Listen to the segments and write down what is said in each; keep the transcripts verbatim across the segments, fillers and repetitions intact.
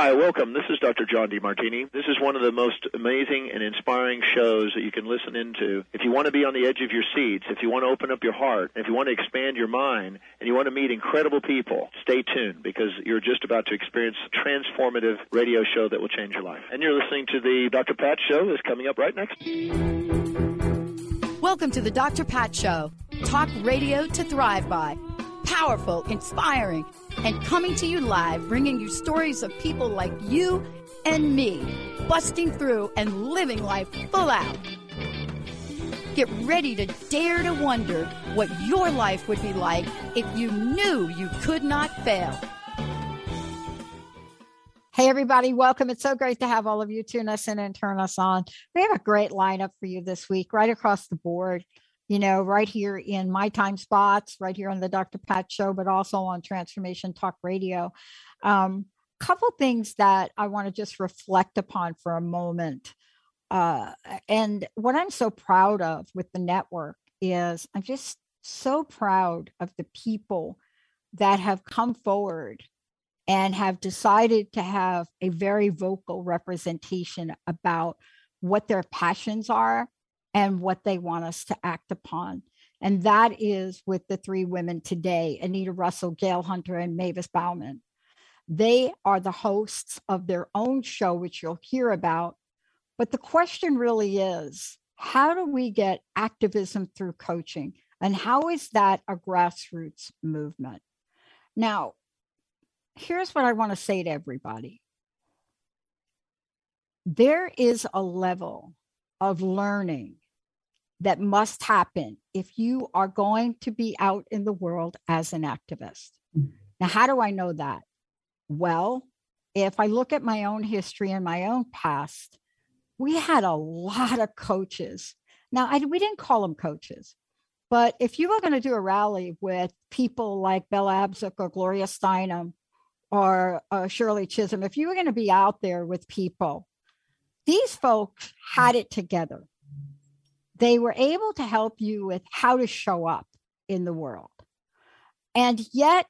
Hi, welcome. This is Doctor John DeMartini. This is one of the most amazing and inspiring shows that you can listen into. If you want to be on the edge of your seats, if you want to open up your heart, if you want to expand your mind, and you want to meet incredible people, stay tuned because you're just about to experience a transformative radio show that will change your life. And you're listening to the Doctor Pat Show that's coming up right next. Welcome to the Doctor Pat Show. Talk radio to thrive by. Powerful, inspiring, and coming to you live, bringing you stories of people like you and me, busting through and living life full out. Get ready to dare to wonder what your life would be like if you knew you could not fail. Hey, everybody, welcome. It's so great to have all of you tune us in and turn us on. We have a great lineup for you this week, right across the board. You know, right here in my time spots, right here on the Doctor Pat Show, but also on Transformation Talk Radio. Um, couple things that I want to just reflect upon for a moment. Uh, and what I'm so proud of with the network is I'm just so proud of the people that have come forward and have decided to have a very vocal representation about what their passions are and what they want us to act upon. And that is with the three women today, Anita Russell, Gail Hunter, and Mavis Bauman. They are the hosts of their own show, which you'll hear about. But the question really is, how do we get activism through coaching? And how is that a grassroots movement? Now, here's what I want to say to everybody. There is a level of learning that must happen if you are going to be out in the world as an activist. Now, how do I know that? Well, if I look at my own history and my own past, we had a lot of coaches. Now, I, we didn't call them coaches, but if you were going to do a rally with people like Bella Abzug or Gloria Steinem or uh, Shirley Chisholm, if you were going to be out there with people, these folks had it together. They were able to help you with how to show up in the world. And yet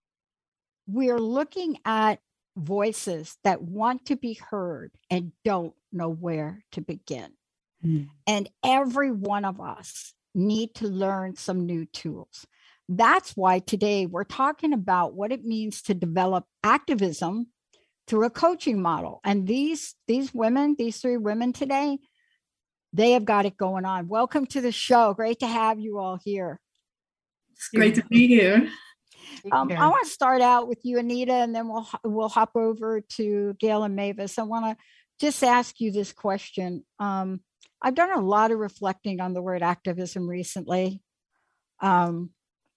we're looking at voices that want to be heard and don't know where to begin. Mm. And every one of us need to learn some new tools. That's why today we're talking about what it means to develop activism through a coaching model. And these, these women, these three women today, they have got it going on. Welcome to the show. Great to have you all here. It's great to be here. Um, I want to start out with you, Anita, and then we'll we'll hop over to Gail and Mavis. I want to just ask you this question. Um, I've done a lot of reflecting on the word activism recently. Um,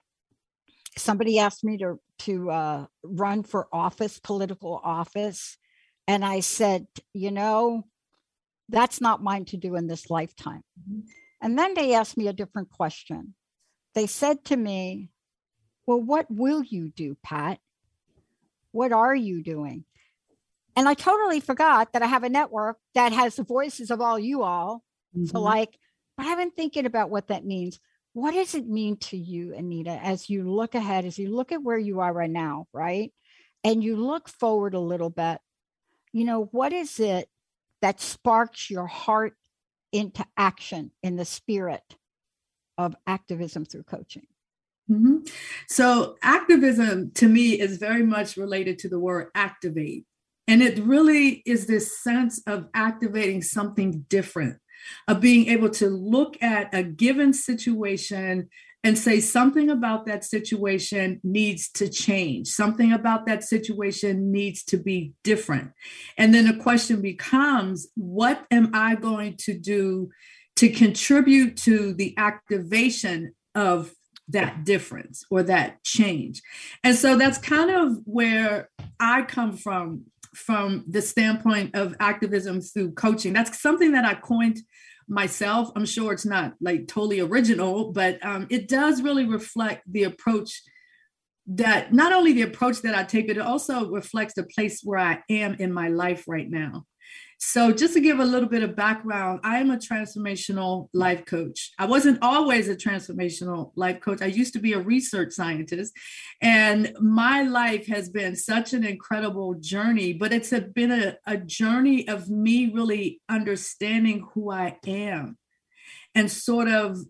somebody asked me to to uh, run for office, political office, and I said, you know, that's not mine to do in this lifetime. Mm-hmm. And then they asked me a different question. They said to me, well, what will you do, Pat? What are you doing? And I totally forgot that I have a network that has the voices of all you all. Mm-hmm. So like, but I've been thinking about what that means. What does it mean to you, Anita, as you look ahead, as you look at where you are right now, right? And you look forward a little bit, you know, what is it that sparks your heart into action in the spirit of activism through coaching? Mm-hmm. So activism to me is very much related to the word activate. And it really is this sense of activating something different, of being able to look at a given situation and say something about that situation needs to change. Something about that situation needs to be different. And then the question becomes, what am I going to do to contribute to the activation of that difference or that change? And so that's kind of where I come from, from the standpoint of activism through coaching. That's something that I coined myself. I'm sure it's not like totally original, but um, it does really reflect the approach that, not only the approach that I take, but it also reflects the place where I am in my life right now. So just to give a little bit of background, I am a transformational life coach. I wasn't always a transformational life coach. I used to be a research scientist, and my life has been such an incredible journey, but it's a, been a, a journey of me really understanding who I am and sort of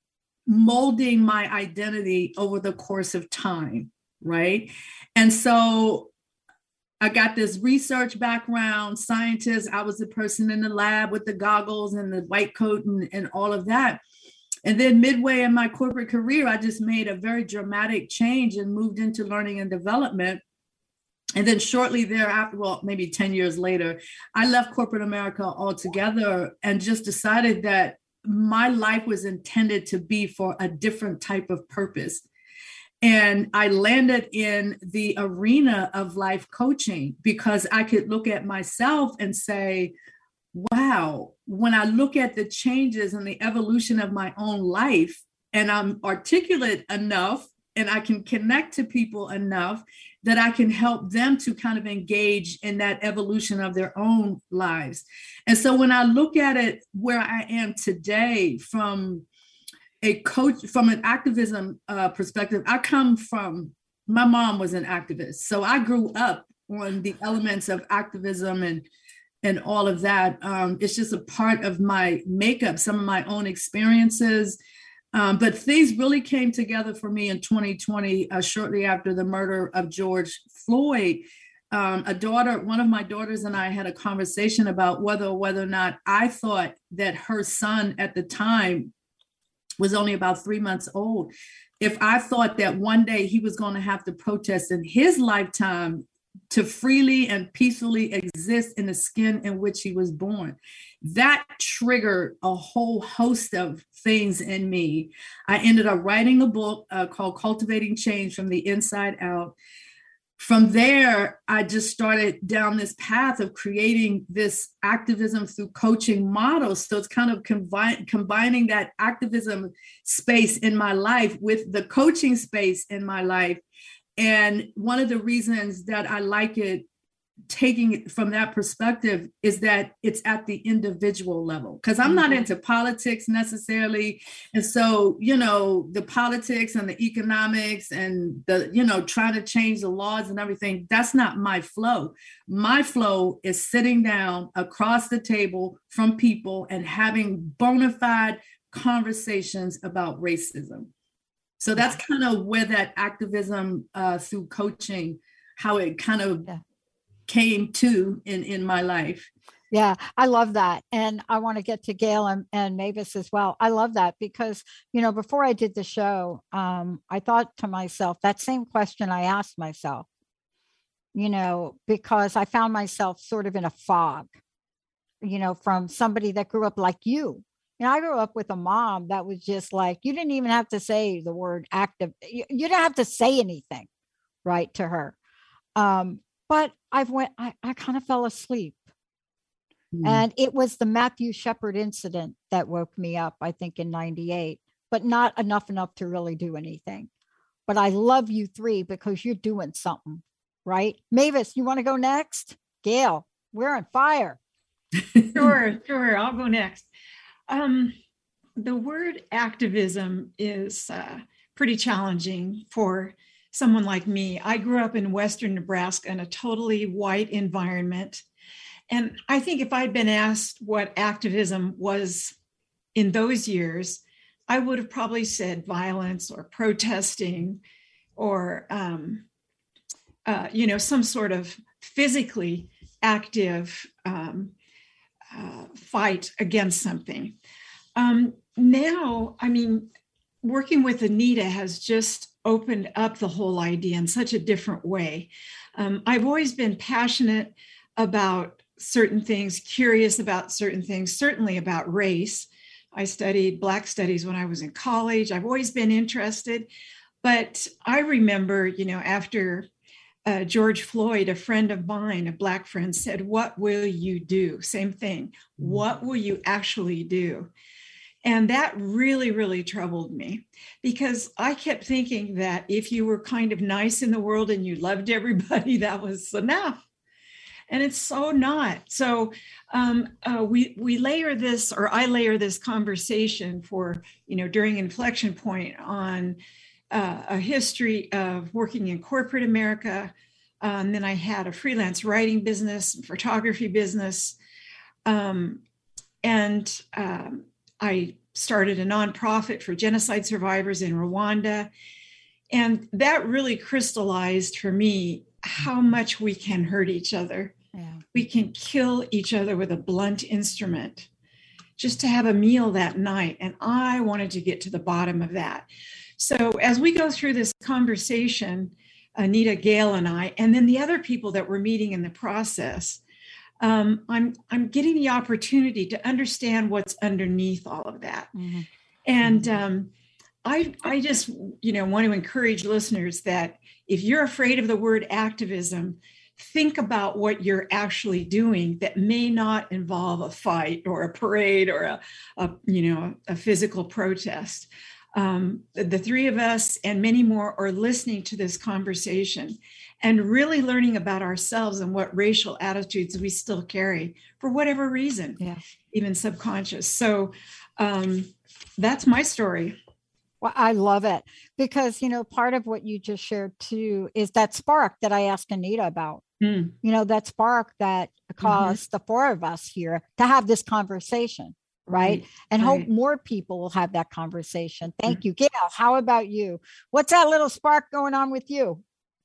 molding my identity over the course of time, right? And so I got this research background, scientist. I was the person in the lab with the goggles and the white coat and, and all of that. And then midway in my corporate career, I just made a very dramatic change and moved into learning and development. And then shortly thereafter, well, maybe ten years later, I left corporate America altogether and just decided that my life was intended to be for a different type of purpose. And I landed in the arena of life coaching because I could look at myself and say, wow, when I look at the changes and the evolution of my own life, and I'm articulate enough and I can connect to people enough that I can help them to kind of engage in that evolution of their own lives. And so when I look at it where I am today from a coach, from an activism uh, perspective, I come from, my mom was an activist. So I grew up on the elements of activism and and all of that. Um, it's just a part of my makeup, some of my own experiences. Um, but things really came together for me in twenty twenty, uh, shortly after the murder of George Floyd. Um, a daughter, one of my daughters and I had a conversation about whether whether or not I thought that her son at the time was only about three months old. If I thought that one day he was going to have to protest in his lifetime to freely and peacefully exist in the skin in which he was born, that triggered a whole host of things in me. I ended up writing a book uh, called Cultivating Change from the Inside Out. From there, I just started down this path of creating this activism through coaching models. So it's kind of combi- combining that activism space in my life with the coaching space in my life. And one of the reasons that I like it, taking it from that perspective, is that it's at the individual level, because I'm not into politics necessarily. And so, you know, the politics and the economics and the, you know, trying to change the laws and everything, that's not my flow. My flow is sitting down across the table from people and having bona fide conversations about racism. So that's kind of where that activism uh, through coaching, how it kind of yeah. came to in, in my life. Yeah, I love that. And I want to get to Gail and, and Mavis as well. I love that because, you know, before I did the show, um, I thought to myself, that same question I asked myself, you know, because I found myself sort of in a fog, you know, from somebody that grew up like you. You know, I grew up with a mom that was just like, you didn't even have to say the word active. You, you didn't have to say anything, right, to her. Um, but I've went, I, I kind of fell asleep. Mm. And it was the Matthew Shepard incident that woke me up, I think in ninety-eight, but not enough enough to really do anything. But I love you three because you're doing something, right? Mavis, you want to go next? Gail, we're on fire. Sure, sure. I'll go next. Um, the word activism is uh, pretty challenging for someone like me. I grew up in Western Nebraska in a totally white environment. And I think if I'd been asked what activism was in those years, I would have probably said violence or protesting or, um, uh, you know, some sort of physically active um, uh, fight against something. Um, now, I mean, working with Anita has just opened up the whole idea in such a different way. Um, I've always been passionate about certain things, curious about certain things, certainly about race. I studied Black studies when I was in college. I've always been interested, but I remember, you know, after uh, George Floyd, a friend of mine, a Black friend, said, "What will you do?" Same thing. What will you actually do? And that really, really troubled me because I kept thinking that if you were kind of nice in the world and you loved everybody, that was enough. And it's so not. So um, uh, we we layer this, or I layer this conversation for, you know, during Inflection Point on uh, a history of working in corporate America. Um, and then I had a freelance writing business, photography business. Um, and um, I started a nonprofit for genocide survivors in Rwanda. And that really crystallized for me how much we can hurt each other. Yeah. We can kill each other with a blunt instrument just to have a meal that night. And I wanted to get to the bottom of that. So as we go through this conversation, Anita, Gail, and I, and then the other people that we're meeting in the process, um, I'm, I'm getting the opportunity to understand what's underneath all of that. Mm-hmm. And um, I, I just, you know, want to encourage listeners that if you're afraid of the word activism, think about what you're actually doing that may not involve a fight or a parade or a, a you know, a physical protest. Um, the, the three of us and many more are listening to this conversation and really learning about ourselves and what racial attitudes we still carry for whatever reason, yeah. even subconscious. So um, that's my story. Well, I love it because, you know, part of what you just shared too is that spark that I asked Anita about, mm. you know, that spark that caused mm-hmm. the four of us here to have this conversation. Right. right. And right. hope more people will have that conversation. Thank mm-hmm. you. Gail, how about you? What's that little spark going on with you?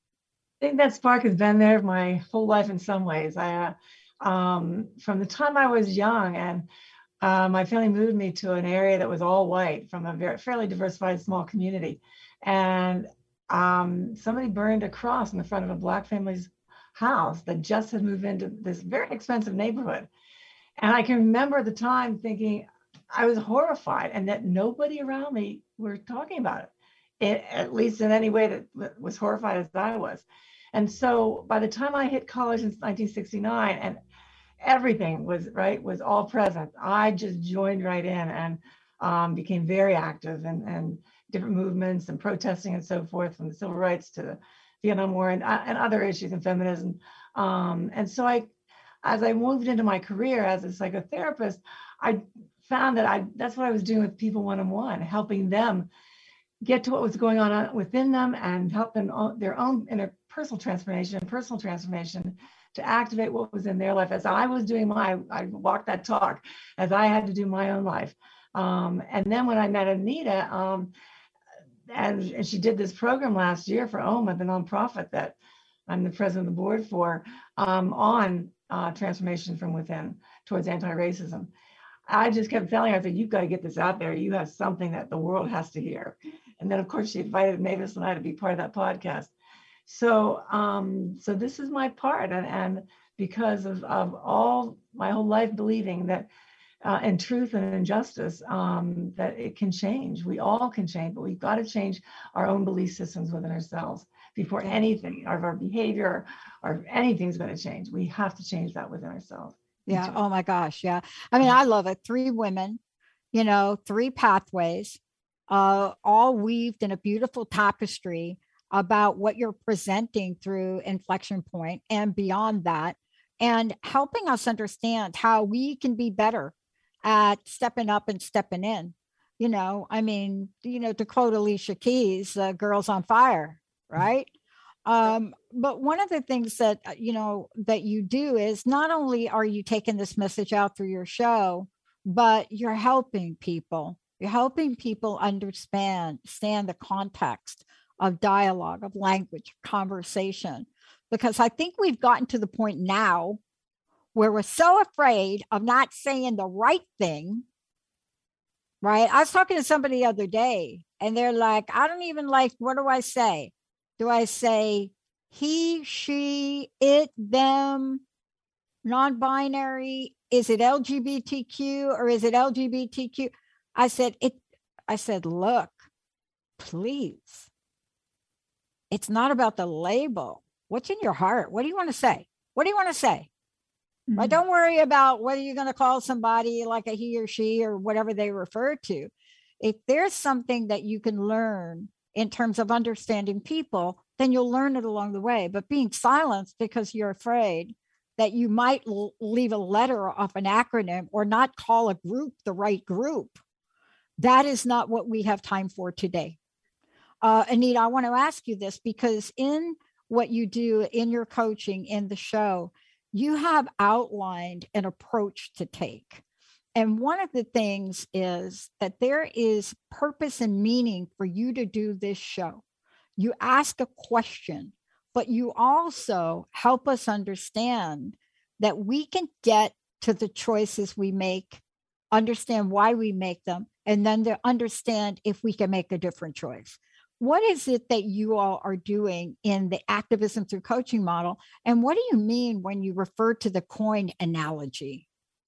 I think that spark has been there my whole life in some ways. I, uh, um, from the time I was young, and uh, my family moved me to an area that was all white from a very fairly diversified small community. And um, somebody burned a cross in the front of a Black family's house that just had moved into this very expensive neighborhood. And I can remember at the time thinking I was horrified and that nobody around me were talking about it, it at least in any way that was horrified as I was. And so by the time I hit college in nineteen sixty-nine and everything was right, was all present, I just joined right in and um, became very active and, and different movements and protesting and so forth, from the civil rights to the Vietnam War and, and other issues in feminism. Um, and so I, as I moved into my career as a psychotherapist, I found that I that's what I was doing with people one-on-one, helping them get to what was going on within them and help them their own interpersonal transformation and personal transformation to activate what was in their life. As I was doing my, I walked that talk as I had to do my own life. Um, and then when I met Anita, um, and, and she did this program last year for O M A, the nonprofit that I'm the president of the board for, um, on Uh, transformation from within towards anti-racism. I just kept telling her, I said, you've got to get this out there. You have something that the world has to hear. And then of course she invited Mavis and I to be part of that podcast. So um, so this is my part. And, and because of, of all my whole life believing that uh, in truth and in justice, um, that it can change. We all can change, but we've got to change our own belief systems within ourselves before anything of our behavior or anything's going to change. We have to change that within ourselves. Yeah. Oh my gosh. Yeah. I mean, I love it. Three women, you know, three pathways, uh, all weaved in a beautiful tapestry about what you're presenting through Inflection Point and beyond that, and helping us understand how we can be better at stepping up and stepping in. You know, I mean, you know, to quote Alicia Keys, uh, Girls on Fire. Right. Um, but one of the things that, you know, that you do is not only are you taking this message out through your show, but you're helping people. You're helping people understand, understand the context of dialogue, of language, conversation, because I think we've gotten to the point now where we're so afraid of not saying the right thing. Right. I was talking to somebody the other day and they're like, I don't even like, what do I say? Do I say he, she, it, them, non-binary? Is it L G B T Q or is it L G B T Q? I said, it, I said, look, please. It's not about the label. What's in your heart? What do you want to say? What do you want to say? Mm-hmm. Right? Don't worry about whether you're going to call somebody like a he or she or whatever they refer to. If there's something that you can learn in terms of understanding people, then you'll learn it along the way. But being silenced because you're afraid that you might l- leave a letter off an acronym or not call a group the right group. That is not what we have time for today. Uh, Anita, I want to ask you this, because in what you do in your coaching in the show, you have outlined an approach to take. And one of the things is that there is purpose and meaning for you to do this show. You ask a question, but you also help us understand that we can get to the choices we make, understand why we make them, and then to understand if we can make a different choice. What is it that you all are doing in the activism through coaching model? And what do you mean when you refer to the coin analogy?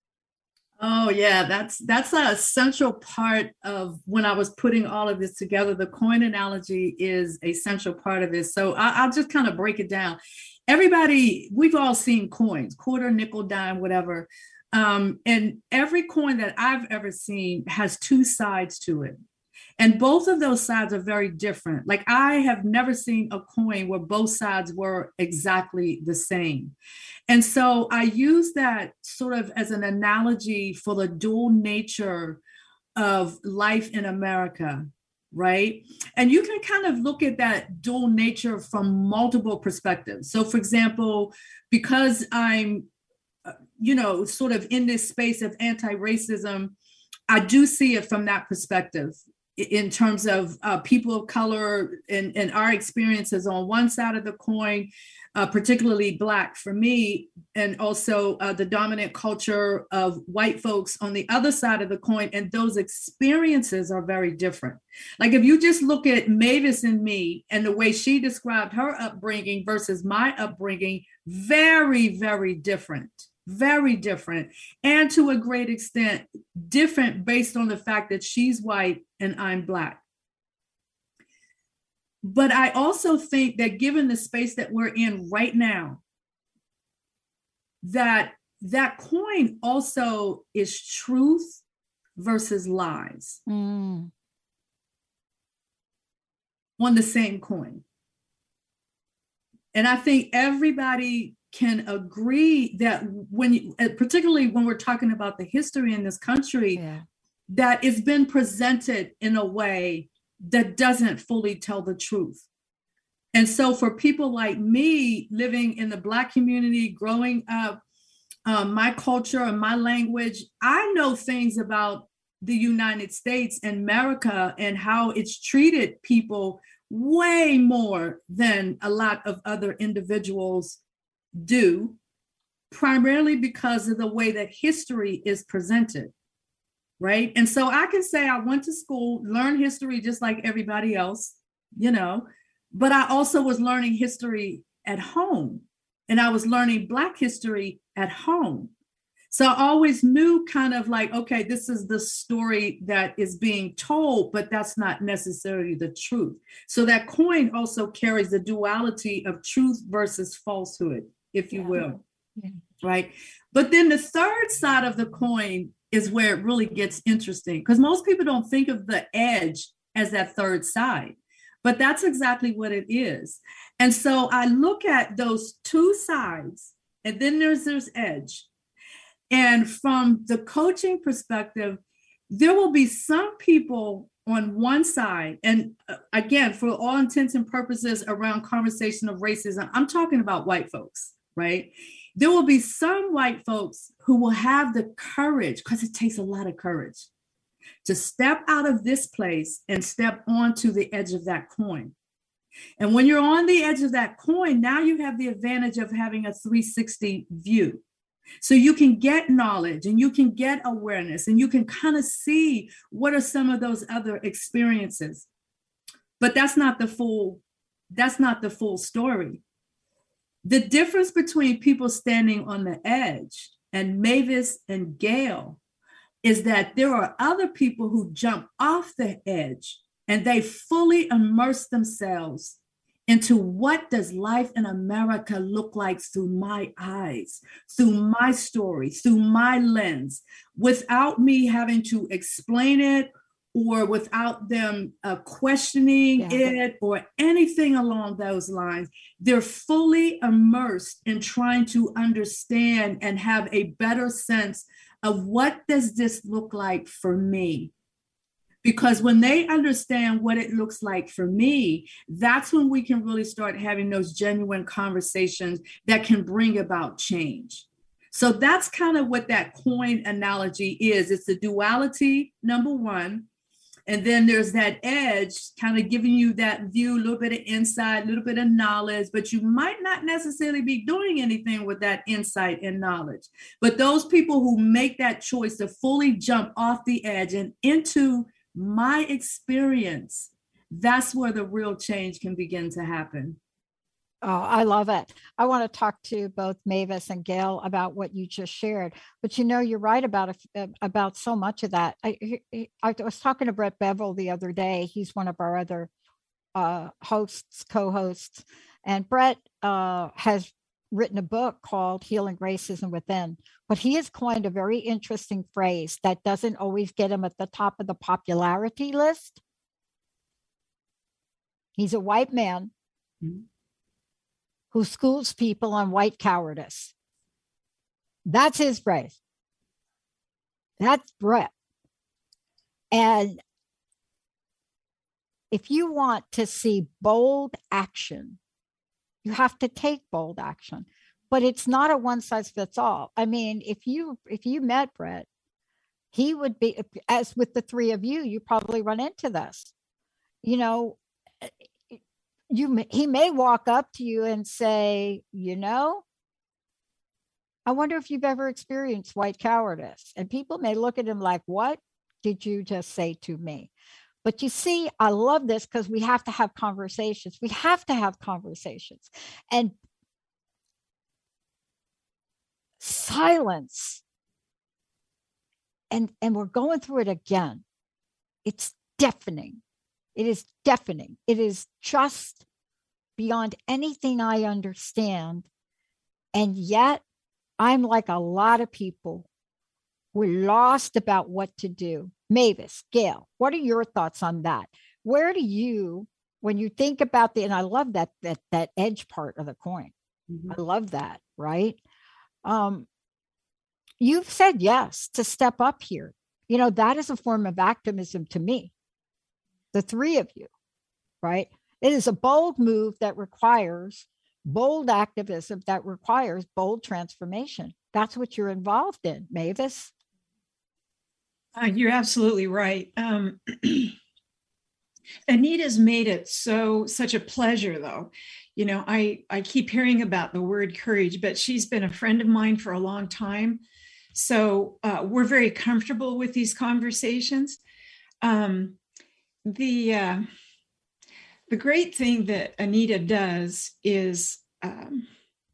Oh yeah, that's that's a central part of when I was putting all of this together. The coin analogy is a central part of this. So I, I'll just kind of break it down. Everybody, we've all seen coins, quarter, nickel, dime, whatever. Um, and every coin that I've ever seen has two sides to it. And both of those sides are very different. Like I have never seen a coin where both sides were exactly the same. And so I use that sort of as an analogy for the dual nature of life in America, right? And you can kind of look at that dual nature from multiple perspectives. So for example, because I'm, you know, sort of in this space of anti-racism, I do see it from that perspective. In terms of uh, people of color and, and our experiences on one side of the coin, uh, particularly Black for me, and also uh, the dominant culture of white folks on the other side of the coin. And those experiences are very different. Like if you just look at Mavis and me and the way she described her upbringing versus my upbringing, very, very different. Very different, and to a great extent, different based on the fact that she's white and I'm Black. But I also think that given the space that we're in right now, that that coin also is truth versus lies mm. on the same coin. And I think everybody can agree that when, you, particularly when we're talking about the history in this country, yeah. that it's been presented in a way that doesn't fully tell the truth. And so for people like me living in the Black community, growing up, um, my culture and my language, I know things about the United States and America and how it's treated people way more than a lot of other individuals do, primarily because of the way that history is presented, right? And so I can say I went to school, learned history just like everybody else, you know, but I also was learning history at home, and I was learning Black history at home. So I always knew kind of like, okay, this is the story that is being told, but that's not necessarily the truth. So that coin also carries the duality of truth versus falsehood, if you will, yeah. right? But then the third side of the coin is where it really gets interesting, because most people don't think of the edge as that third side, but that's exactly what it is. And so I look at those two sides, and then there's this edge. And from the coaching perspective, there will be some people on one side, and again, for all intents and purposes around conversation of racism, I'm talking about white folks. Right? There will be some white folks who will have the courage, because it takes a lot of courage, to step out of this place and step onto the edge of that coin. And when you're on the edge of that coin, now you have the advantage of having a three sixty view. So you can get knowledge and you can get awareness and you can kind of see what are some of those other experiences. But that's not the full, that's not the full story. The difference between people standing on the edge and Mavis and Gail is that there are other people who jump off the edge and they fully immerse themselves into what does life in America look like through my eyes, through my story, through my lens, without me having to explain it or without them uh, questioning yeah. it or anything along those lines. They're fully immersed in trying to understand and have a better sense of what does this look like for me? Because when they understand what it looks like for me, that's when we can really start having those genuine conversations that can bring about change. So that's kind of what that coin analogy is. It's the duality, number one. And then there's that edge kind of giving you that view, a little bit of insight, a little bit of knowledge, but you might not necessarily be doing anything with that insight and knowledge. But those people who make that choice to fully jump off the edge and into my experience, that's where the real change can begin to happen. Oh, I love it. I want to talk to both Mavis and Gail about what you just shared. But you know, you're right about about so much of that. I, I was talking to Brett Bevel the other day. He's one of our other uh, hosts, co-hosts. And Brett uh, has written a book called Healing Racism Within. But he has coined a very interesting phrase that doesn't always get him at the top of the popularity list. He's a white man. Mm-hmm. who schools people on white cowardice. That's his phrase. That's Brett. And if you want to see bold action, you have to take bold action. But it's not a one size fits all. I mean, if you if you met Brett, he would be, as with the three of you, you probably run into this. You know, You, he may walk up to you and say, you know, I wonder if you've ever experienced white cowardice. And people may look at him like, what did you just say to me? But you see, I love this because we have to have conversations. We have to have conversations. And silence. And, and we're going through it again. It's deafening. It is deafening. It is just beyond anything I understand. And yet, I'm like a lot of people. We're lost about what to do. Mavis, Gail, what are your thoughts on that? Where do you, when you think about the, and I love that that that edge part of the coin. Mm-hmm. I love that, right? Um, you've said yes to step up here. You know, that is a form of activism to me. The three of you, right? It is a bold move that requires bold activism, that requires bold transformation. That's what you're involved in, Mavis. Uh, you're absolutely right. Um, Anita's made it so such a pleasure, though. You know, I, I keep hearing about the word courage, but she's been a friend of mine for a long time. So uh, we're very comfortable with these conversations. Um, The uh, the great thing that Anita does is um,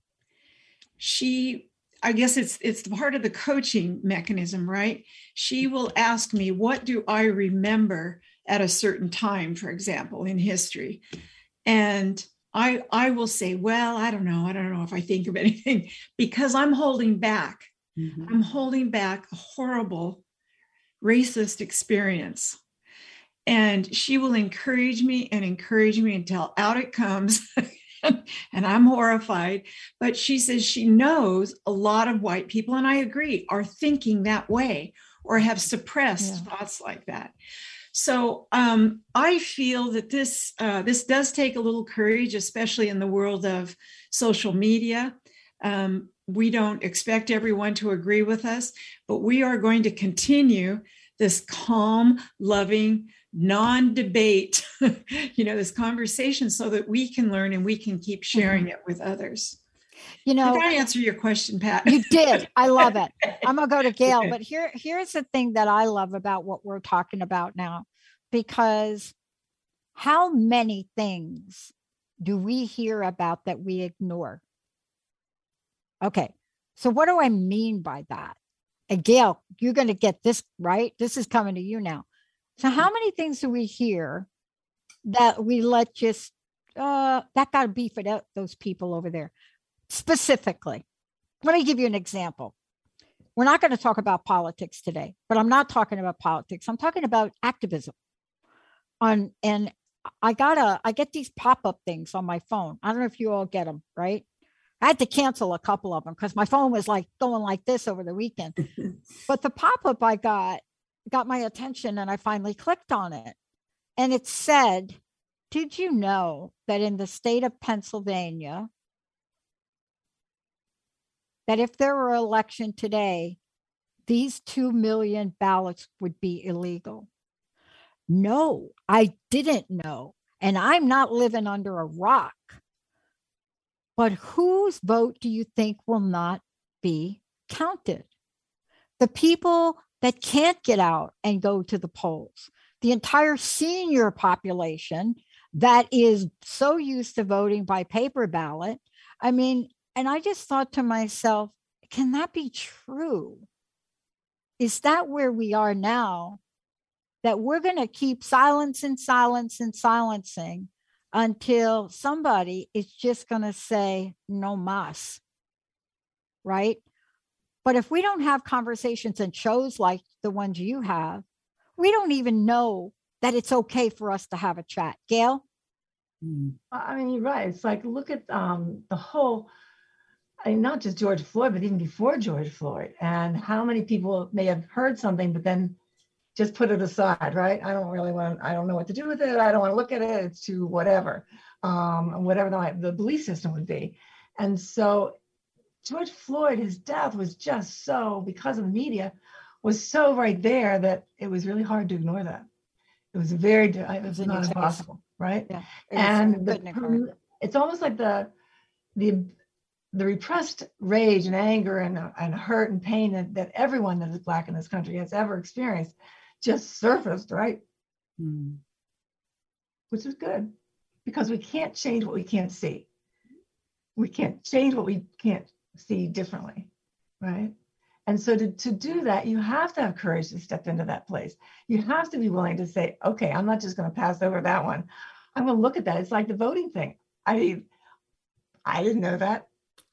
she, I guess it's it's part of the coaching mechanism, right? She will ask me, what do I remember at a certain time, for example, in history? And I I will say, well, I don't know. I don't know if I think of anything because I'm holding back. Mm-hmm. I'm holding back a horrible racist experience. And she will encourage me and encourage me until out it comes. And I'm horrified. But she says she knows a lot of white people, and I agree, are thinking that way or have suppressed yeah. thoughts like that. So um, I feel that this uh, this does take a little courage, especially in the world of social media. Um, we don't expect everyone to agree with us, but we are going to continue this calm, loving, non-debate, you know, this conversation so that we can learn and we can keep sharing it with others. You know, did I answer your question, Pat? You did. I love it. I'm going to go to Gail, okay. But here, here's the thing that I love about what we're talking about now, because how many things do we hear about that we ignore? Okay. So what do I mean by that? And Gail, you're going to get this, right? This is coming to you now. So how many things do we hear that we let just, uh, that got to be for that, those people over there? Specifically, let me give you an example. We're not going to talk about politics today, but I'm not talking about politics. I'm talking about activism. On and I gotta, I get these pop-up things on my phone. I don't know if you all get them, right? I had to cancel a couple of them because my phone was like going like this over the weekend. But the pop-up I got got my attention, and I finally clicked on it. And it said, did you know that in the state of Pennsylvania, that if there were an election today, these two million ballots would be illegal? No, I didn't know. And I'm not living under a rock. But whose vote do you think will not be counted? The people that can't get out and go to the polls, the entire senior population that is so used to voting by paper ballot. I mean, and I just thought to myself, can that be true? Is that where we are now? That we're going to keep silence and silence and silencing until somebody is just going to say no mas, right? But if we don't have conversations and shows like the ones you have, we don't even know that it's okay for us to have a chat. Gail? I mean, you're right. It's like, look at um, the whole, I mean, not just George Floyd, but even before George Floyd, and how many people may have heard something, but then just put it aside, right? I don't really want, I don't know what to do with it. I don't want to look at it. It's too whatever, um, whatever the, the belief system would be. And so George Floyd, his death was just so, because of the media, was so right there that it was really hard to ignore that. It was very, it was not impossible, right? Yeah, and the, it's almost like the, the, the repressed rage and anger and, and hurt and pain that, that everyone that is Black in this country has ever experienced just surfaced, right? Mm. Which is good, because we can't change what we can't see. We can't change what we can't see differently, right? And so to, to do that, you have to have courage to step into that place. You have to be willing to say, okay, I'm not just going to pass over that one. I'm going to look at that. It's like the voting thing. I, I didn't know that.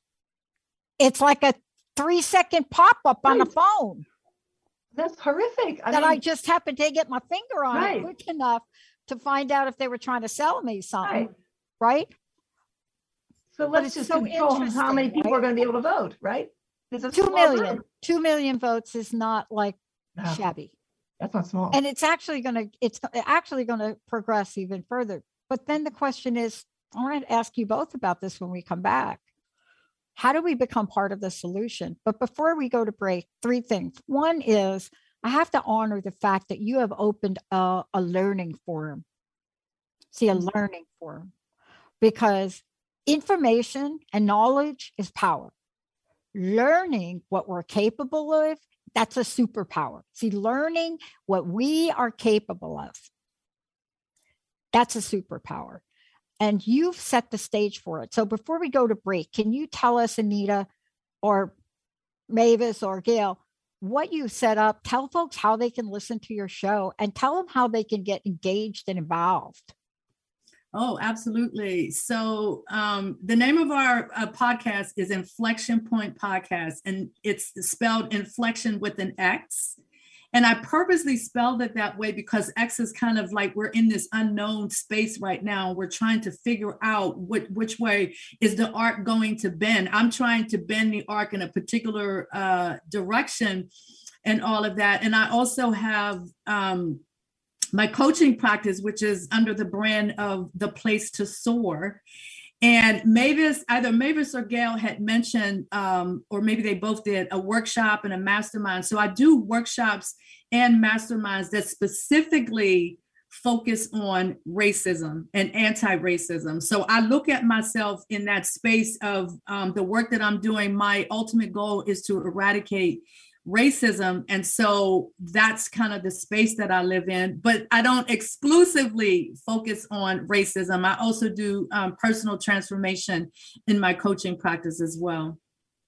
It's like a three second pop-up right on the phone. That's horrific. I that mean, I just happened to get my finger on right. it quick enough to find out if they were trying to sell me something, right? right? So let's just so control how many people right? are going to be able to vote, right? Two million. Vote. Two million votes is not like no, shabby. That's not small. And it's actually going to, it's actually going to progress even further. But then the question is, I want to ask you both about this when we come back. How do we become part of the solution? But before we go to break, three things. One is I have to honor the fact that you have opened a, a learning forum. See, a learning forum, because information and knowledge is power. Learning what we're capable of, that's a superpower. See, learning what we are capable of, that's a superpower. And you've set the stage for it. So before we go to break, can you tell us, Anita or Mavis or Gail, what you set up? Tell folks how they can listen to your show and tell them how they can get engaged and involved. Oh, absolutely. So um, the name of our uh, podcast is Inflection Point Podcast, and it's spelled inflection with an X. And I purposely spelled it that way because X is kind of like we're in this unknown space right now. We're trying to figure out what, which way is the arc going to bend. I'm trying to bend the arc in a particular uh, direction and all of that. And I also have um, my coaching practice, which is under the brand of The Place to Soar. And Mavis, either Mavis or Gail had mentioned, um, or maybe they both did, a workshop and a mastermind. So I do workshops and masterminds that specifically focus on racism and anti-racism. So I look at myself in that space of um, the work that I'm doing. My ultimate goal is to eradicate racism. And so that's kind of the space that I live in, but I don't exclusively focus on racism. I also do um, personal transformation in my coaching practice as well.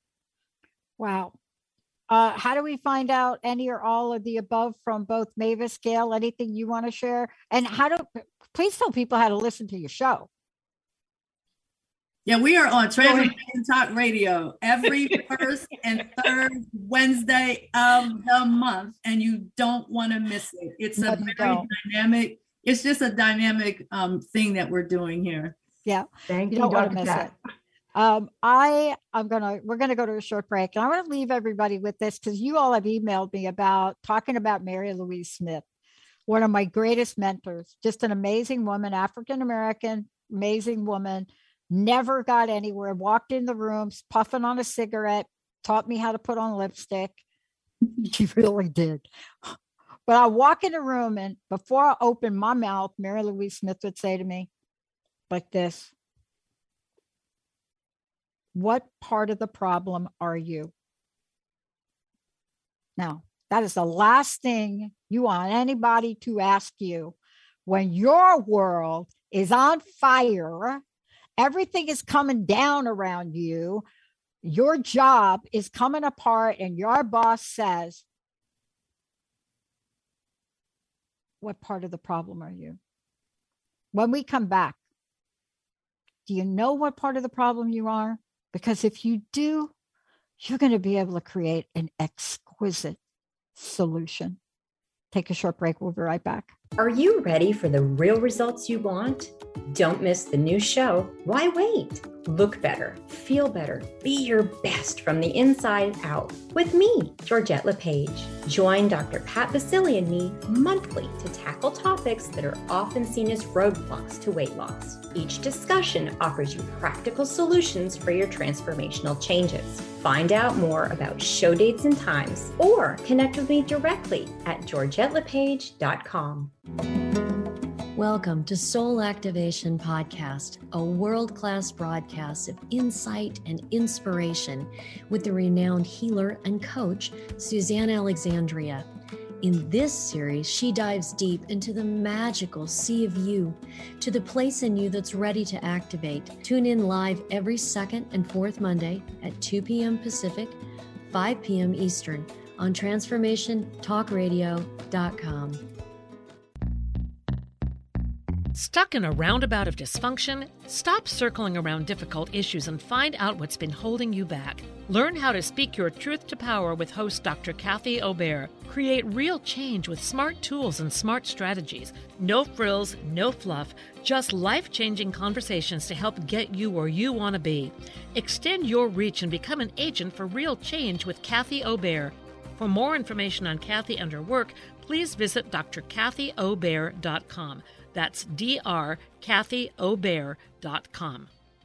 Wow. Uh, how do we find out any or all of the above from both Mavis, Gail? Anything you want to share? And how do, please tell people how to listen to your show. Yeah, we are on Transformation Talk Radio every first and third Wednesday of the month, and you don't want to miss it. It's No, a you very don't. dynamic, it's just a dynamic um, thing that we're doing here. Yeah. Thank You you, don't want to Doctor miss Cat. it. Um, I I'm gonna we're gonna go to a short break, and I want to leave everybody with this because you all have emailed me about talking about Mary Louise Smith, one of my greatest mentors, just an amazing woman, African American, amazing woman, never got anywhere, walked in the rooms, puffing on a cigarette, taught me how to put on lipstick. She really did. But I walk in the room, and before I open my mouth, Mary Louise Smith would say to me like this: what part of the problem are you? Now, that is the last thing you want anybody to ask you when your world is on fire, everything is coming down around you, your job is coming apart, and your boss says, what part of the problem are you? When we come back, do you know what part of the problem you are? Because if you do, you're going to be able to create an exquisite solution. Take a short break. We'll be right back. Are you ready for the real results you want? Don't miss the new show, Why Wait? Look better, feel better, be your best from the inside out with me, Georgette LePage. Join Doctor Pat Basile and me monthly to tackle topics that are often seen as roadblocks to weight loss. Each discussion offers you practical solutions for your transformational changes. Find out more about show dates and times or connect with me directly at georgette lepage dot com. Welcome to Soul Activation Podcast, a world-class broadcast of insight and inspiration with the renowned healer and coach, Suzanne Alexandria. In this series, she dives deep into the magical sea of you, to the place in you that's ready to activate. Tune in live every second and fourth Monday at two p.m. Pacific, five p.m. Eastern on transformation talk radio dot com. Stuck in a roundabout of dysfunction? Stop circling around difficult issues and find out what's been holding you back. Learn how to speak your truth to power with host Doctor Kathy Obear. Create real change with smart tools and smart strategies. No frills, no fluff, just life-changing conversations to help get you where you want to be. Extend your reach and become an agent for real change with Kathy Obear. For more information on Kathy and her work, please visit d r kathy obear dot com. That's D R Kathy Obear dot com.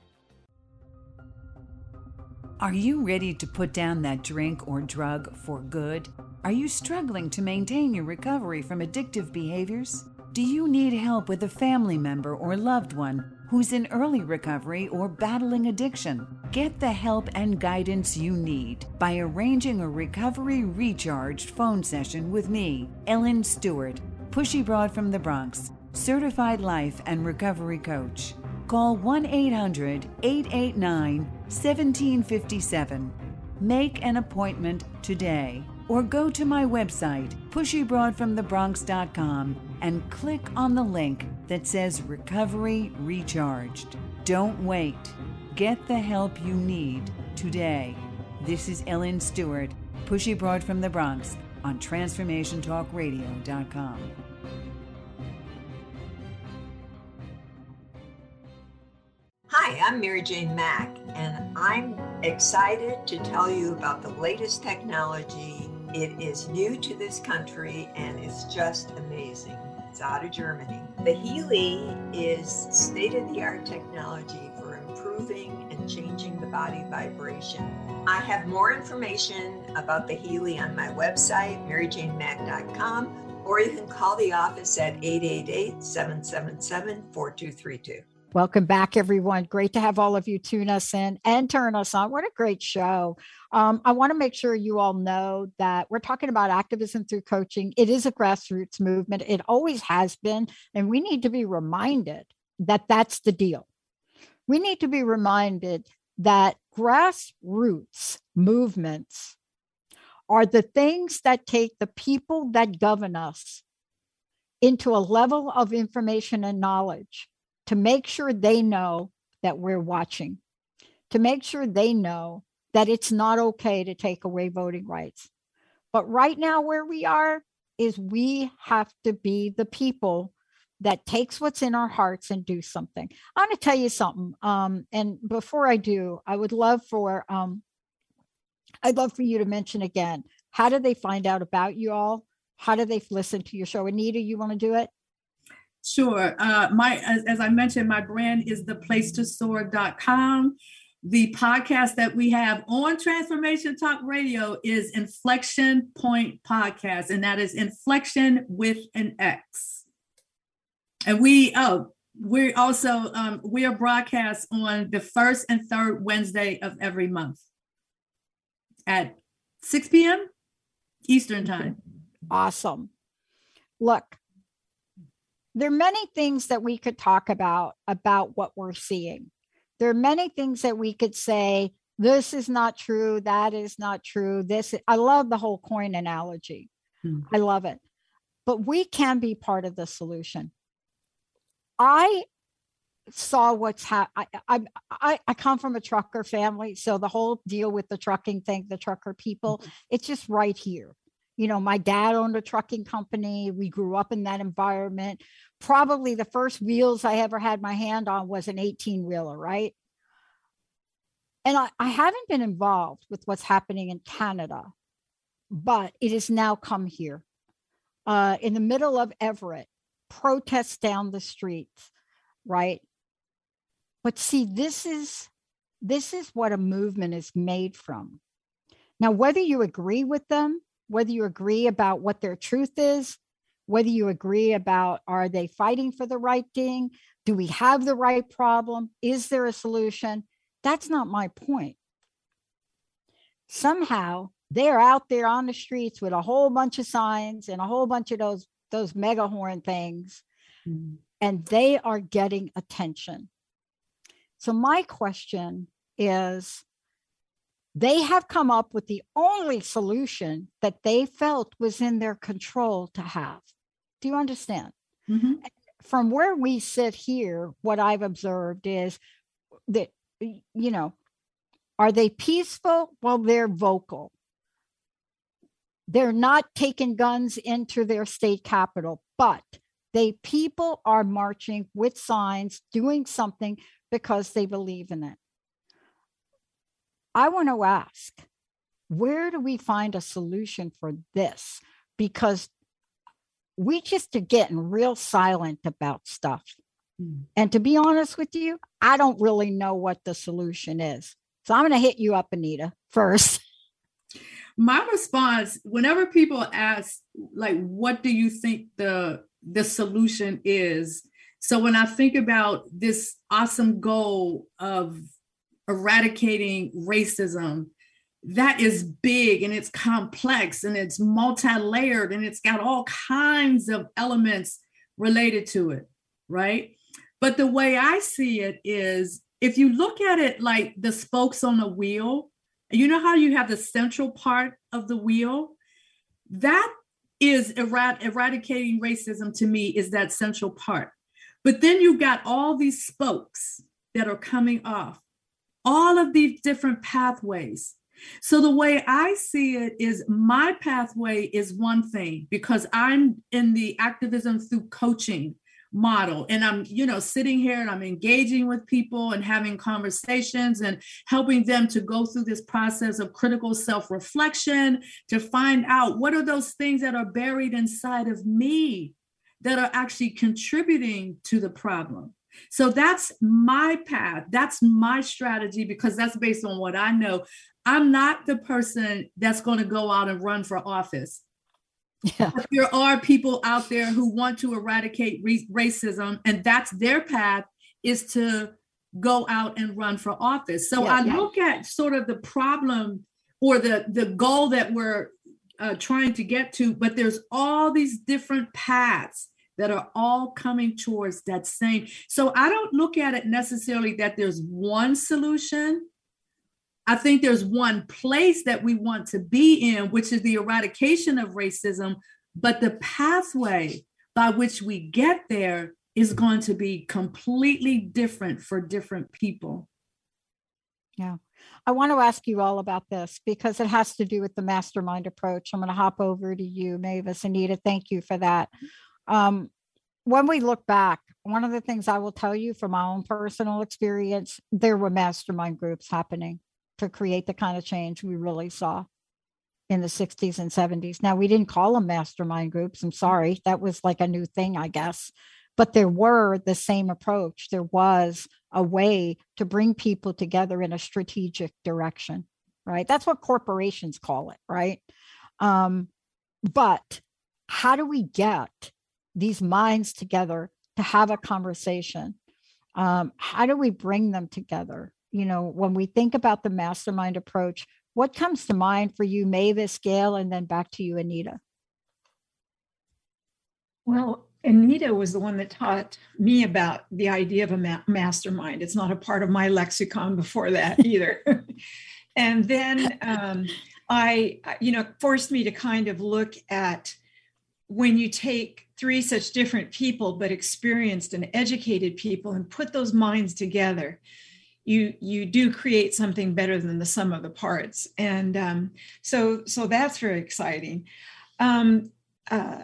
Are you ready to put down that drink or drug for good? Are you struggling to maintain your recovery from addictive behaviors? Do you need help with a family member or loved one who's in early recovery or battling addiction? Get the help and guidance you need by arranging a recovery recharged phone session with me, Ellen Stewart, Pushy Broad from the Bronx, certified life and recovery coach. Call one eight hundred, eight eight nine, one seven five seven. Make an appointment today or go to my website, pushy broad from the bronx dot com, and click on the link that says Recovery Recharged. Don't wait. Get the help you need today. This is Ellen Stewart, Pushy Broad from the Bronx on transformation talk radio dot com. Hi, I'm Mary Jane Mack, and I'm excited to tell you about the latest technology. It is new to this country, and it's just amazing. It's out of Germany. The Healy is state-of-the-art technology for improving and changing the body vibration. I have more information about the Healy on my website, mary jane mack dot com, or you can call the office at eight eight eight, seven seven seven, four two three two. Welcome back, everyone. Great to have all of you tune us in and turn us on. What a great show. Um, I want to make sure you all know that we're talking about activism through coaching. It is a grassroots movement. It always has been. And we need to be reminded that that's the deal. We need to be reminded that grassroots movements are the things that take the people that govern us into a level of information and knowledge to make sure they know that we're watching. to make sure they know that it's not okay to take away voting rights. But right now where we are is we have to be the people that takes what's in our hearts and do something. I'm going to tell you something. Um, and before I do, I would love for, um, I'd love for you to mention again, how do they find out about you all? How do they listen to your show? Anita, you want to do it? Sure. Uh, my, as, as I mentioned, my brand is the place to soar dot com. The podcast that we have on Transformation Talk Radio is Inflection Point Podcast, and that is Inflection with an X. And we, oh, we also, um, we are broadcast on the first and third Wednesday of every month at six p.m. Eastern Time. Awesome. Look, there are many things that we could talk about, about what we're seeing. There are many things that we could say, this is not true, that is not true. This, I love the whole coin analogy. Hmm. I love it. But we can be part of the solution. I saw what's happening. I, I, I come from a trucker family. So the whole deal with the trucking thing, the trucker people, mm-hmm. it's just right here. You know, my dad owned a trucking company. We grew up in that environment. Probably the first wheels I ever had my hand on was an eighteen wheeler, right? And I, I haven't been involved with what's happening in Canada, but it has now come here. Uh, in the middle of Everett, protests down the streets, right? But see, this is this is what a movement is made from. Now, whether you agree with them, whether you agree about what their truth is, whether you agree about, are they fighting for the right thing? Do we have the right problem? Is there a solution? That's not my point. Somehow they're out there on the streets with a whole bunch of signs and a whole bunch of those, those megahorn things, mm-hmm. and they are getting attention. So my question is, they have come up with the only solution that they felt was in their control to have. Do you understand? Mm-hmm. From where we sit here, what I've observed is that, you know, are they peaceful? Well, they're vocal. They're not taking guns into their state capital, but they people are marching with signs, doing something because they believe in it. I want to ask, where do we find a solution for this? Because we just are getting real silent about stuff. Mm. And to be honest with you, I don't really know what the solution is. So I'm going to hit you up, Anita, first. My response, whenever people ask, like, what do you think the, the solution is? So when I think about this awesome goal of eradicating racism, that is big and it's complex and it's multi-layered and it's got all kinds of elements related to it, right? But the way I see it is, if you look at it like the spokes on a wheel, you know how you have the central part of the wheel? That is erad- eradicating racism to me, is that central part. But then you've got all these spokes that are coming off, all of these different pathways. So the way I see it is, my pathway is one thing, because I'm in the activism through coaching model, and I'm, you know, sitting here and I'm engaging with people and having conversations and helping them to go through this process of critical self-reflection to find out what are those things that are buried inside of me that are actually contributing to the problem. So that's my path. That's my strategy, because that's based on what I know. I'm not the person that's going to go out and run for office. Yeah. But there are people out there who want to eradicate re- racism, and that's their path, is to go out and run for office. So yeah, I yeah. look at sort of the problem or the, the goal that we're uh, trying to get to, but there's all these different paths that are all coming towards that same. So I don't look at it necessarily that there's one solution. I think there's one place that we want to be in, which is the eradication of racism, but the pathway by which we get there is going to be completely different for different people. Yeah. I want to ask you all about this because it has to do with the mastermind approach. I'm going to hop over to you, Mavis. Anita, thank you for that. Um, when we look back, one of the things I will tell you from my own personal experience, there were mastermind groups happening to create the kind of change we really saw in the sixties and seventies. Now, we didn't call them mastermind groups. I'm sorry. That was like a new thing, I guess. But there were the same approach. There was a way to bring people together in a strategic direction, right? That's what corporations call it, right? Um, but how do we get these minds together to have a conversation? Um, how do we bring them together? You know, when we think about the mastermind approach, what comes to mind for you, Mavis, Gail, and then back to you, Anita? Well, Anita was the one that taught me about the idea of a ma- mastermind. It's not a part of my lexicon before that either. And then um, I, you know, forced me to kind of look at when you take three such different people, but experienced and educated people, and put those minds together, you you do create something better than the sum of the parts. And um, so so that's very exciting. Um, uh,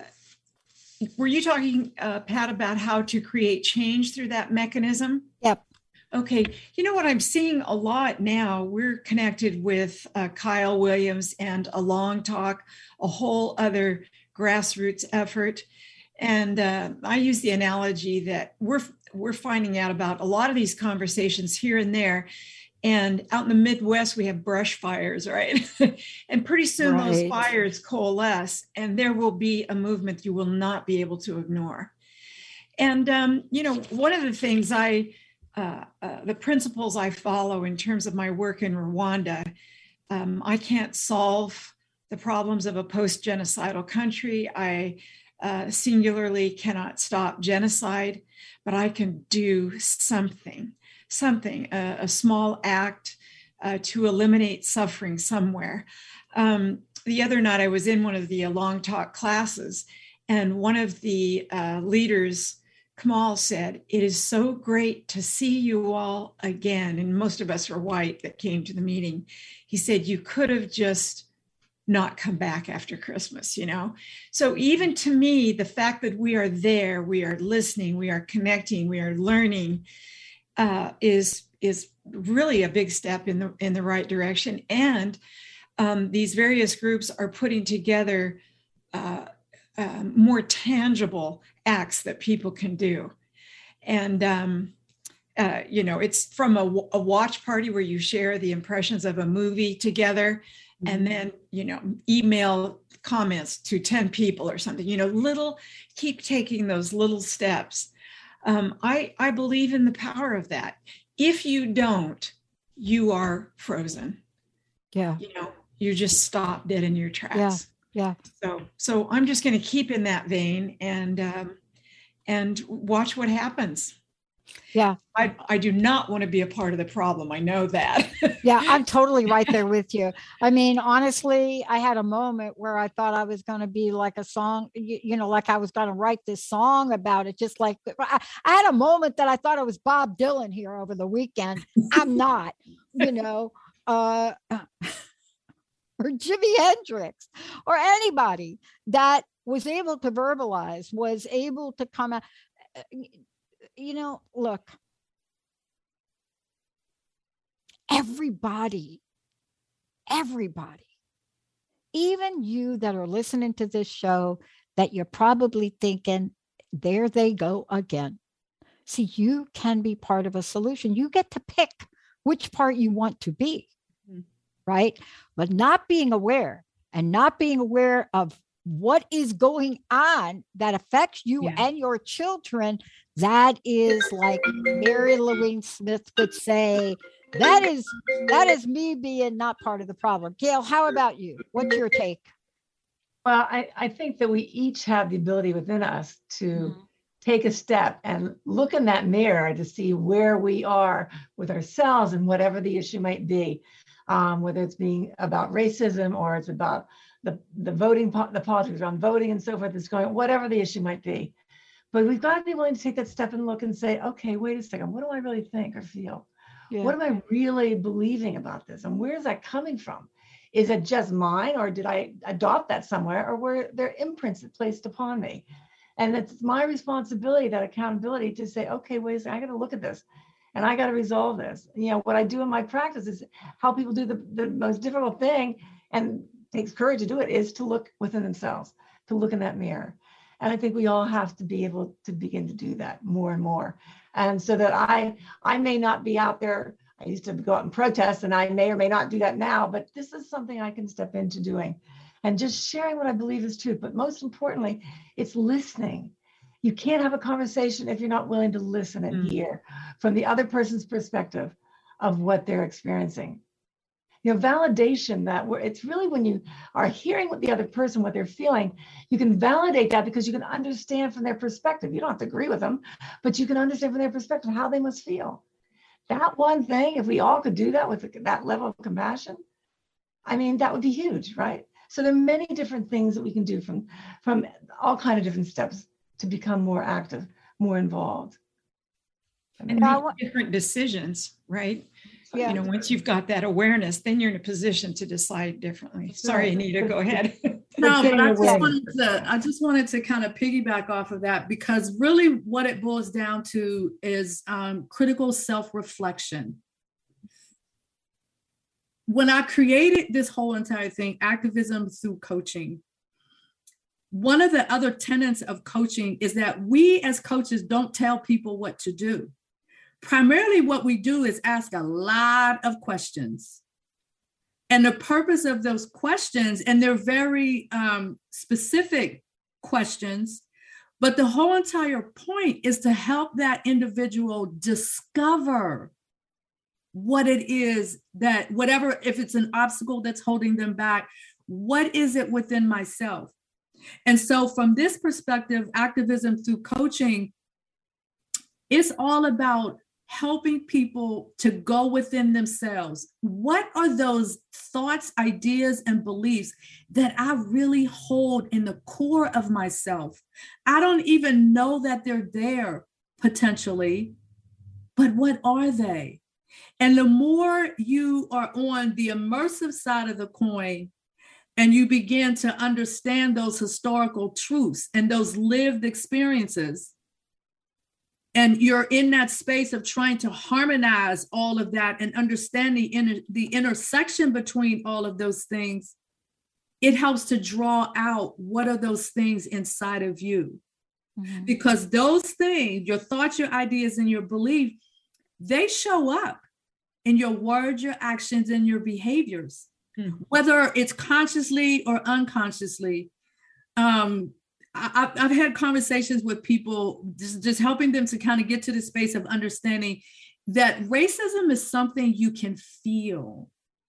were you talking, uh, Pat, about how to create change through that mechanism? Yep. Okay. You know what I'm seeing a lot now? We're connected with uh, Kyle Williams and A Long Talk, a whole other grassroots effort. And uh, I use the analogy that we're we're finding out about a lot of these conversations here and there. And out in the Midwest, we have brush fires, right? And pretty soon right. those fires coalesce, and there will be a movement you will not be able to ignore. And, um, you know, one of the things I, uh, uh, the principles I follow in terms of my work in Rwanda, um, I can't solve the problems of a post-genocidal country. I uh, singularly cannot stop genocide, but I can do something. something, a, a small act uh, to eliminate suffering somewhere. Um, the other night I was in one of the Long Talk classes, and one of the uh, leaders, Kamal, said, "It is so great to see you all again." And most of us are white that came to the meeting. He said, "You could have just not come back after Christmas," you know? So even to me, the fact that we are there, we are listening, we are connecting, we are learning, Uh, is is really a big step in the in the right direction. And um, these various groups are putting together uh, uh, more tangible acts that people can do. And um, uh, you know, it's from a, a watch party where you share the impressions of a movie together, mm-hmm. and then you know, email comments to ten people or something. You know, little keep taking those little steps. Um, I, I believe in the power of that. If you don't, you are frozen. Yeah. You know, you just stop dead in your tracks. Yeah. Yeah. So, so I'm just going to keep in that vein and, um, and watch what happens. Yeah. I, I do not want to be a part of the problem. I know that. Yeah, I'm totally right there with you. I mean, honestly, I had a moment where I thought I was going to be like a song, you, you know, like I was going to write this song about it. Just like I, I had a moment that I thought I was Bob Dylan here over the weekend. I'm not, you know, uh, or Jimi Hendrix or anybody that was able to verbalize, was able to come out. You know, look, everybody, everybody, even you that are listening to this show, that you're probably thinking, there they go again. See, you can be part of a solution. You get to pick which part you want to be, mm-hmm. right? But not being aware and not being aware of what is going on that affects you yeah. and your children, that is, like Mary Louise Smith would say, that is that is me being not part of the problem. Gail, how about you? What's your take? Well, I, I think that we each have the ability within us to mm-hmm. take a step and look in that mirror to see where we are with ourselves and whatever the issue might be, um, whether it's being about racism or it's about the, the voting, the politics around voting and so forth, it's going, whatever the issue might be. But we've got to be willing to take that step and look and say, okay, wait a second, what do I really think or feel? Yeah. What am I really believing about this? And where is that coming from? Is it just mine, or did I adopt that somewhere, or were there imprints placed upon me? And it's my responsibility, that accountability, to say, okay, wait a second, I got to look at this and I got to resolve this. You know, what I do in my practice is how people do the, the most difficult thing, and takes courage to do it, is to look within themselves, to look in that mirror. And I think we all have to be able to begin to do that more and more. And so that I, I may not be out there. I used to go out and protest, and I may or may not do that now, but this is something I can step into doing, and just sharing what I believe is true. But most importantly, it's listening. You can't have a conversation if you're not willing to listen and Mm. hear from the other person's perspective of what they're experiencing. You know, validation, that we're, it's really when you are hearing what the other person, what they're feeling, you can validate that because you can understand from their perspective. You don't have to agree with them, but you can understand from their perspective how they must feel. That one thing, if we all could do that with that level of compassion, I mean, that would be huge, right? So there are many different things that we can do from, from all kinds of different steps to become more active, more involved. I mean, And make different decisions, right? Yeah. You know, once you've got that awareness, then you're in a position to decide differently. Sorry, Anita, go ahead. No, but I just away. wanted to, I just wanted to kind of piggyback off of that, because really what it boils down to is um, critical self-reflection. When I created this whole entire thing, activism through coaching, one of the other tenets of coaching is that we as coaches don't tell people what to do. Primarily what we do is ask a lot of questions. And the purpose of those questions, and they're very um, specific questions, but the whole entire point is to help that individual discover what it is that, whatever, if it's an obstacle that's holding them back, what is it within myself? And so from this perspective, activism through coaching, it's all about helping people to go within themselves. What are those thoughts, ideas, and beliefs that I really hold in the core of myself? I don't even know that they're there potentially, but what are they? And the more you are on the immersive side of the coin, and you begin to understand those historical truths and those lived experiences, and you're in that space of trying to harmonize all of that and understand the, inter- the intersection between all of those things, it helps to draw out what are those things inside of you. Mm-hmm. Because those things, your thoughts, your ideas, and your belief, they show up in your words, your actions, and your behaviors, mm-hmm. whether it's consciously or unconsciously. Um, I, I've had conversations with people, just, just helping them to kind of get to the space of understanding that racism is something you can feel.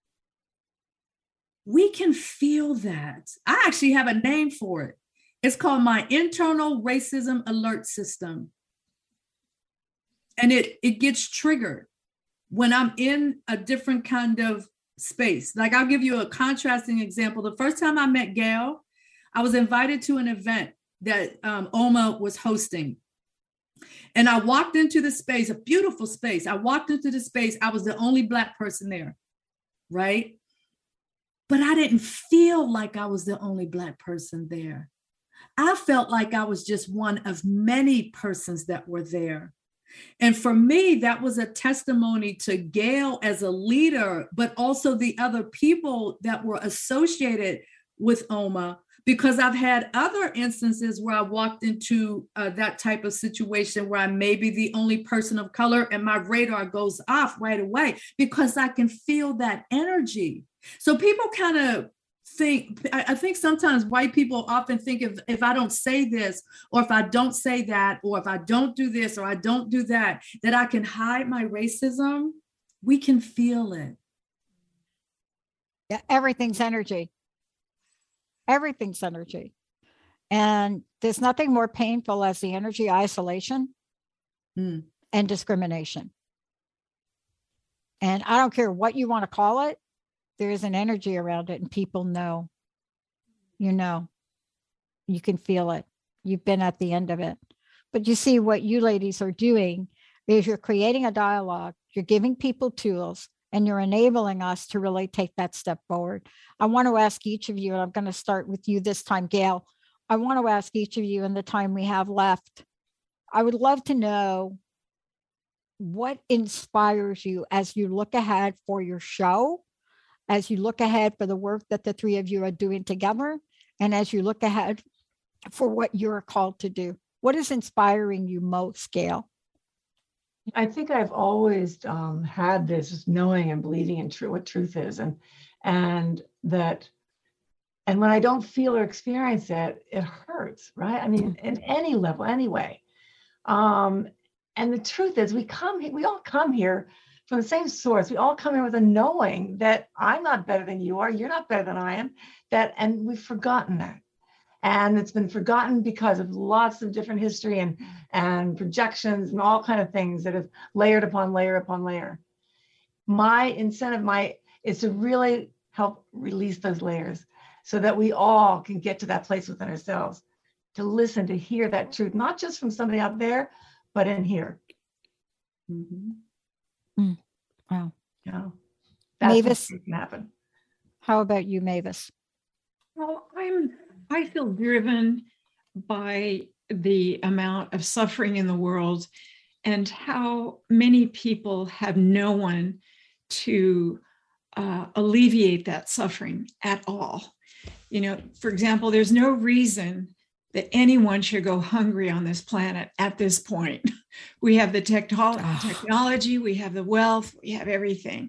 We can feel that. I actually have a name for it. It's called my internal racism alert system. And it, it gets triggered when I'm in a different kind of space. Like, I'll give you a contrasting example. The first time I met Gail, I was invited to an event that um, O M A was hosting. And I walked into the space, a beautiful space. I walked into the space. I was the only Black person there, right? But I didn't feel like I was the only Black person there. I felt like I was just one of many persons that were there. And for me, that was a testimony to Gail as a leader, but also the other people that were associated with O M A, because I've had other instances where I walked into uh, that type of situation where I may be the only person of color, and my radar goes off right away because I can feel that energy. So people kind of think, I, I think sometimes white people often think if, if I don't say this, or if I don't say that, or if I don't do this, or I don't do that, that I can hide my racism. We can feel it. Yeah, everything's energy. Everything's energy. And there's nothing more painful as the energy isolation mm. and discrimination. And I don't care what you want to call it, there is an energy around it, and people know, you know, you can feel it. You've been at the end of it. But you see, what you ladies are doing is you're creating a dialogue, you're giving people tools, and you're enabling us to really take that step forward. I want to ask each of you, and I'm going to start with you this time, Gail. I want to ask each of you in the time we have left, I would love to know what inspires you as you look ahead for your show, as you look ahead for the work that the three of you are doing together, and as you look ahead for what you're called to do. What is inspiring you most, Gail? I think I've always um, had this knowing and believing in true what truth is, and and that, and when I don't feel or experience it, it hurts, right? I mean, in any level, anyway. Um, and the truth is, we come, we all come here from the same source. We all come here with a knowing that I'm not better than you are, you're not better than I am. That, and we've forgotten that. And it's been forgotten because of lots of different history and, and projections and all kind of things that have layered upon layer upon layer. My incentive my is to really help release those layers so that we all can get to that place within ourselves, to listen, to hear that truth, not just from somebody out there, but in here. Mm-hmm. Mm. Wow. Yeah. That's Mavis, what can happen. How about you, Mavis? Well, I'm I feel driven by the amount of suffering in the world and how many people have no one to uh, alleviate that suffering at all. You know, for example, there's no reason that anyone should go hungry on this planet at this point. We have the technolo- oh. technology, we have the wealth, we have everything.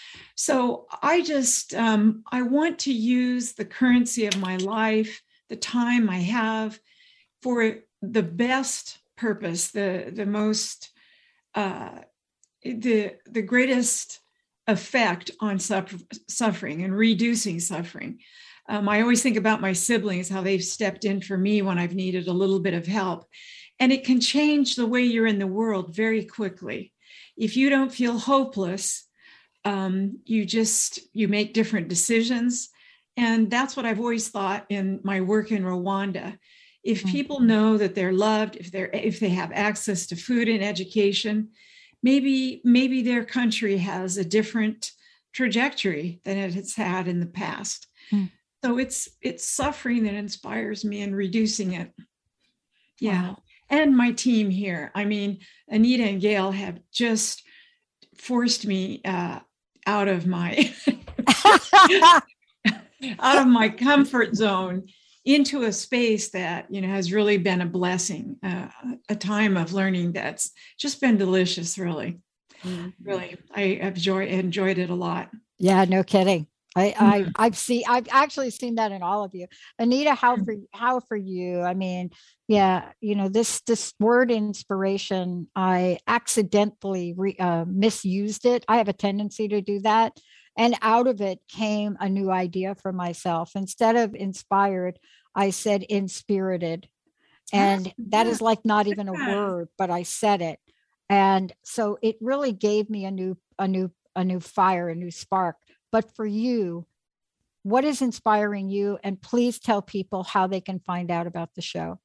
So I just, um, I want to use the currency of my life, the time I have, for the best purpose, the, the most, uh, the, the greatest effect on suffer- suffering and reducing suffering. Um, I always think about my siblings, how they've stepped in for me when I've needed a little bit of help. And it can change the way you're in the world very quickly. If you don't feel hopeless, um, you just, you make different decisions. And that's what I've always thought in my work in Rwanda. If people know that they're loved, if they're, if they have access to food and education, maybe, maybe their country has a different trajectory than it has had in the past. Mm. So it's it's suffering that inspires me and reducing it. Yeah. Wow. And my team here. I mean, Anita and Gail have just forced me uh, out of my out of my comfort zone into a space that, you know, has really been a blessing, uh, a time of learning that's just been delicious, really. Mm-hmm. Really, I enjoy enjoyed it a lot. Yeah, no kidding. I, I, I've seen, I've actually seen that in all of you. Anita, how for, how for you? I mean, yeah, you know, this, this word inspiration, I accidentally re, uh, misused it. I have a tendency to do that. And out of it came a new idea for myself. Instead of inspired, I said inspirited. And that is like not even a word, but I said it. And so it really gave me a new, a new, a new fire, a new spark. But for you, what is inspiring you? And please tell people how they can find out about the show.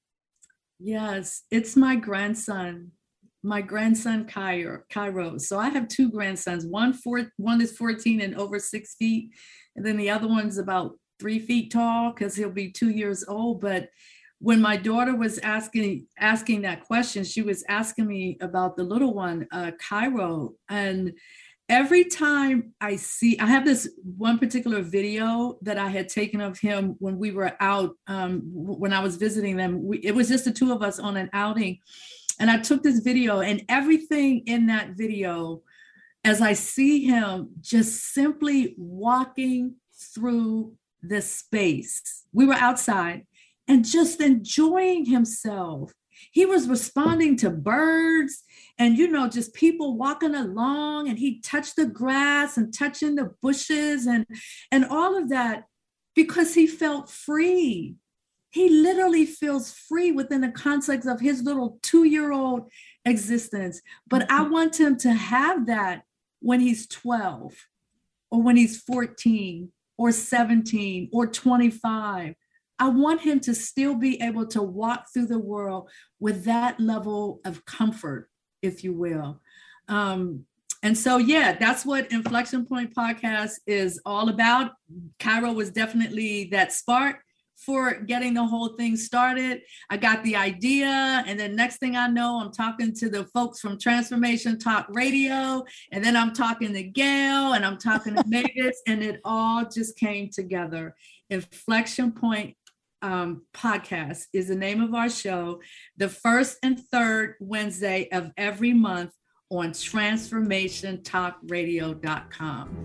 Yes, it's my grandson, my grandson, Cairo. Cairo. So I have two grandsons. One, four, one is fourteen and over six feet. And then the other one's about three feet tall because he'll be two years old. But when my daughter was asking asking that question, she was asking me about the little one, uh, Cairo. And every time I see, I have this one particular video that I had taken of him when we were out, um, when I was visiting them. We, it was just the two of us on an outing. And I took this video, and everything in that video, as I see him just simply walking through the space, we were outside and just enjoying himself. He was responding to birds and, you know, just people walking along, and he touched the grass and touching the bushes and, and all of that because he felt free. He literally feels free within the context of his little two-year-old existence. But mm-hmm. I want him to have that when he's twelve or when he's fourteen or seventeen or twenty-five. I want him to still be able to walk through the world with that level of comfort, if you will. Um, and so, yeah, that's what Inflection Point Podcast is all about. Cairo was definitely that spark for getting the whole thing started. I got the idea, and then next thing I know, I'm talking to the folks from Transformation Talk Radio, and then I'm talking to Gail, and I'm talking to Mavis, and it all just came together. Inflection Point um, Podcast is the name of our show, the first and third Wednesday of every month on transformation talk radio dot com.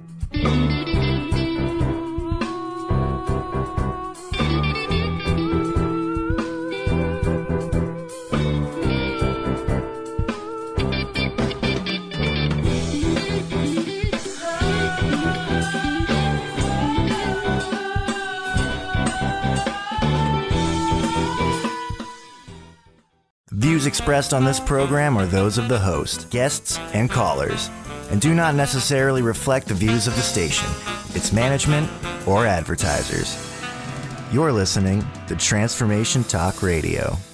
Views expressed on this program are those of the host, guests, and callers, and do not necessarily reflect the views of the station, its management, or advertisers. You're listening to Transformation Talk Radio.